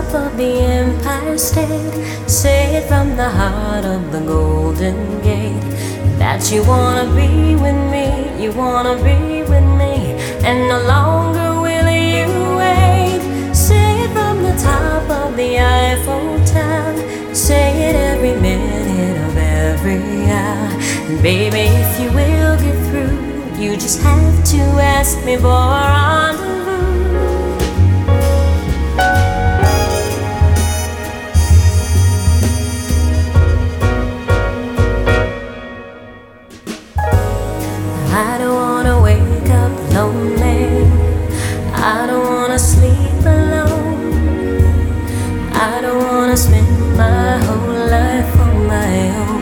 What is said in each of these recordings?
top of the Empire State. Say it from the heart of the Golden Gate, that you wanna be with me, you wanna be with me, and no longer will you wait. Say it from the top of the Eiffel Tower, say it every minute of every hour. And baby, if you will get through, you just have to ask me for a rendezvous. I don't wanna wake up lonely, I don't wanna sleep alone, I don't wanna spend my whole life on my own.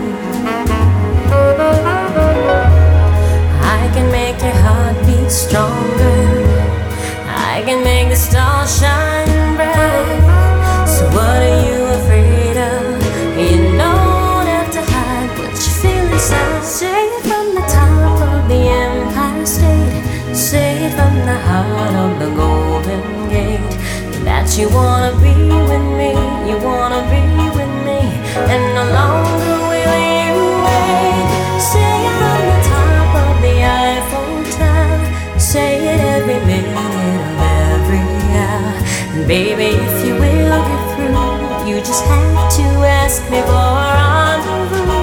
I can make your heart beat stronger, I can make the stars shine bright. So what are you afraid of? You don't have to hide what you feel inside. Say it from the top of the Empire State, say it from the heart of the Golden Gate, that you wanna be with me, you wanna be with me, and no longer will you wait. Say it from the top of the Eiffel Tower, say it every minute of every hour. And baby, if you will get through, you just have to ask me for a rendezvous.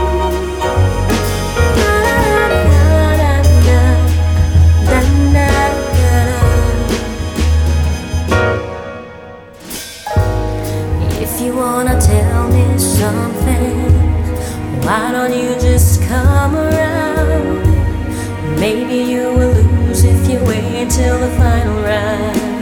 If you wanna tell me something, why don't you just come around? Maybe you will lose if you wait till the final round.